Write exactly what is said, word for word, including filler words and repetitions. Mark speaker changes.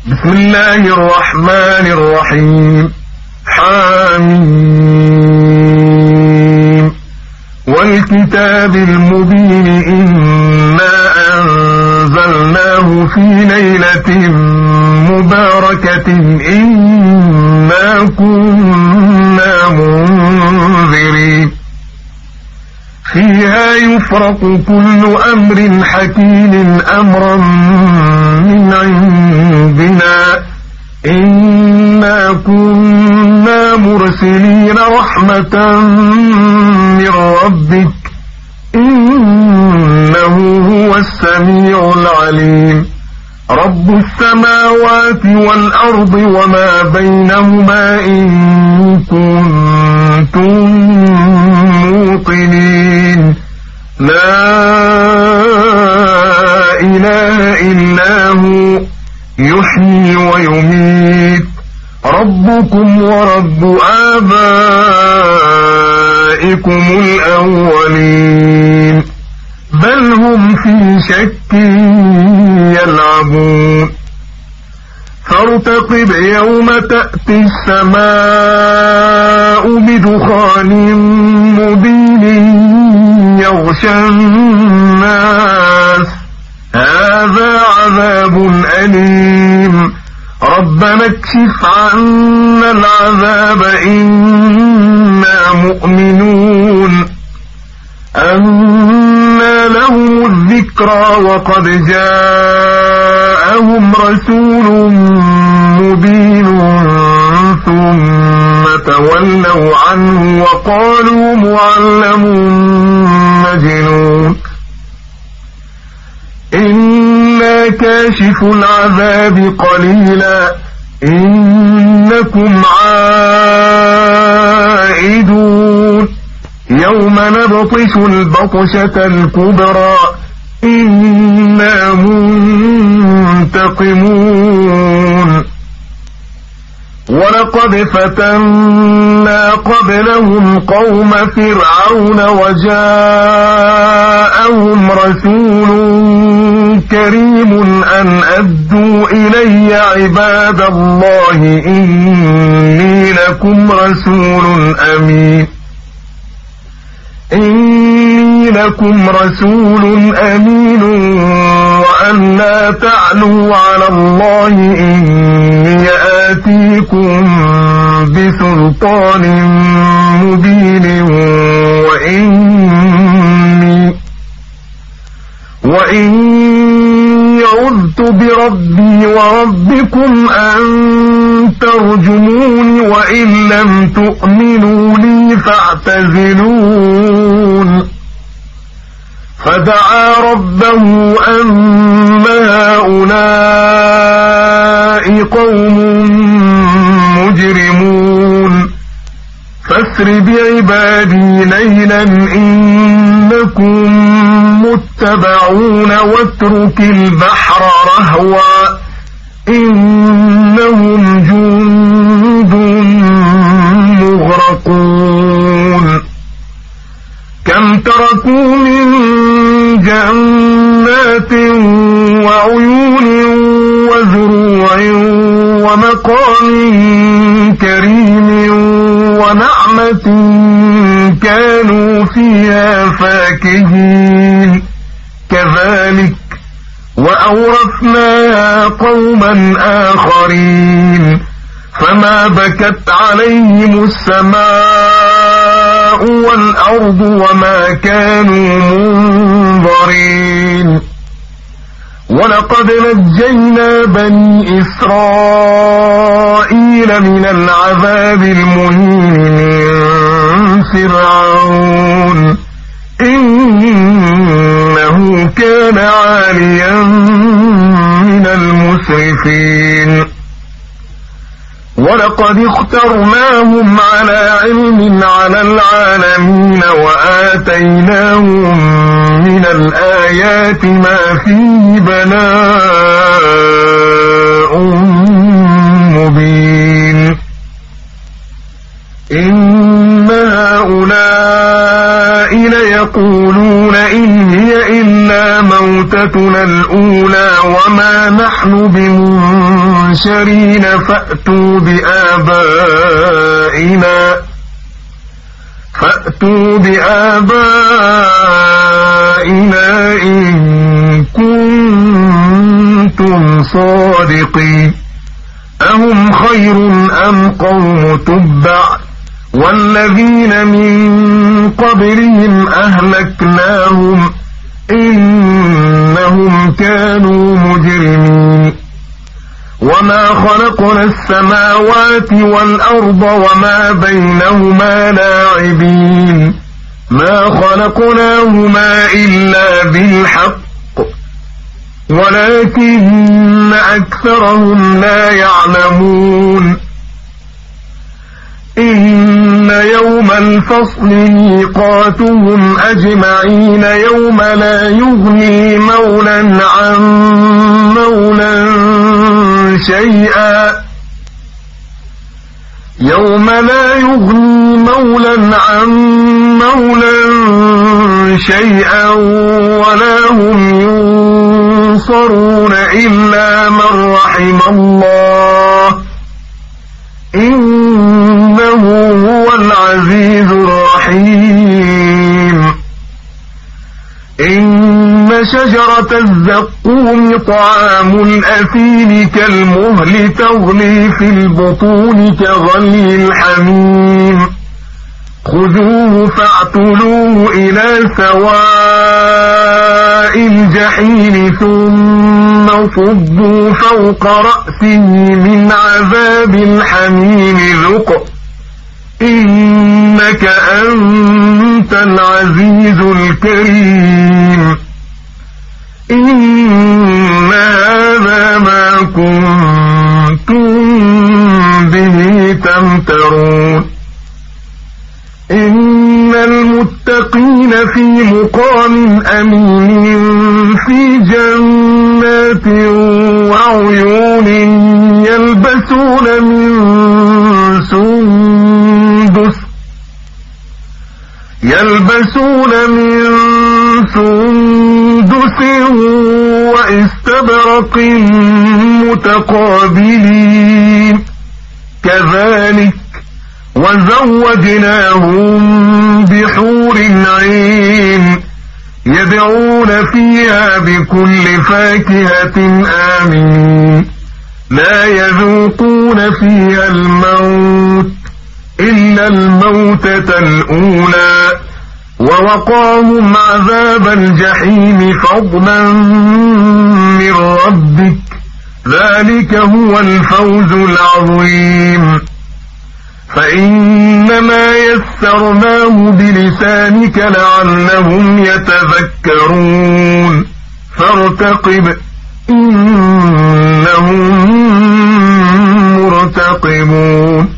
Speaker 1: بسم الله الرحمن الرحيم. حميم والكتاب المبين إنا أنزلناه في ليلة مباركة إنا كنا منذرين فيها يفرق كل أمر حكيم أمرا من عندنا إنا كنا مرسلين رحمة من ربك إنه هو السميع العليم. رب السماوات والأرض وما بينهما إن كنتم موقنين لا إله إلا هو يحيي ويميت ربكم ورب آبائكم الأولين بل هم في شك يلعبون فارتقب يوم تأتي السماء بدخان مبين يغشى الناس هذا عذاب أليم ربنا اكشف عنا العذاب إنا مؤمنون أنى لهم الذكرى وقد جاءهم رسول مبين ثم تولوا عنه وقالوا معلم مجنون إنا كاشف العذاب قليلا إنكم عائدون يوم نبطش البطشة الكبرى إنا منتقمون ولقد فتنا قبلهم قوم فرعون وجاءهم رسول كريم أن أدوا إلي عباد الله إني لكم رسول أمين إني لكم رسول أمين وأن لا تعلوا على الله إني آتيكم بسلطان مبين وإني وإني عذت بربي وربكم أن ترجمون وإن لم تؤمنوا لي فاعتزلون فدعا ربه أن هؤلاء قوم مجرمون فاسر بعبادي ليلا إنكم متبعون واترك البحر رهوا إنهم جند مغرقون كم تركوا من جنات وعيون وزروع ومقام كريم ونعمة كانوا فيها فاكهين كذلك وأورثناها قوما آخرين فما بكت عليهم السماء والأرض وما كانوا منظرين ولقد نجينا بني إسرائيل من العذاب المهين من فرعون إنه كان عاليا من المسرفين ولقد اخترناهم على علم على العالمين وآتيناهم من الآيات ما فيه بلاء مبين إن هؤلاء ليقولون إن هي إلا موتة موتتنا الأولى وما نحن بمنشرين فأتوا بآبائنا فأتوا بآبائنا إن كنتم صادقين أهم خير أم قوم تبع والذين من قبلهم أهلكناهم إنهم كانوا مجرمين وما خلقنا السماوات والأرض وما بينهما لاعبين ما خلقناهما إلا بالحق ولكن أكثرهم لا يعلمون إن يوم الفصل ميقاتهم أجمعين يوم لا يغني مولا عن مولا شيئا يوم لا يغني مولا عن مولا شيئا ولا هم ينصرون إلا من رحم الله إنه هو العزيز الرحيم إن شجرة الزقوم طعام الأثيم كالمهل تغلي في البطون كغلي الحميم خذوه فاعتلوه إلى سواء الجحيم ثم صبوا فوق رأسه من عذاب الحميم ذق إنك أنت العزيز الكريم إن هذا ما كنتم به تمترون إن المتقين في مقام أمين في جنات وعيون يلبسون من سندس يلبسون من سندس واستبرق متقابلين كذلك وزوجناهم بحور عين يدعون فيها بكل فاكهة آمين لا يذوقون فيها الموت إلا الموتة الأولى ووقاهم عذاب الجحيم فضلا من ربك ذلك هو الفوز العظيم فإنما يسرناه بلسانك لعلهم يتذكرون فارتقب إنهم مرتقبون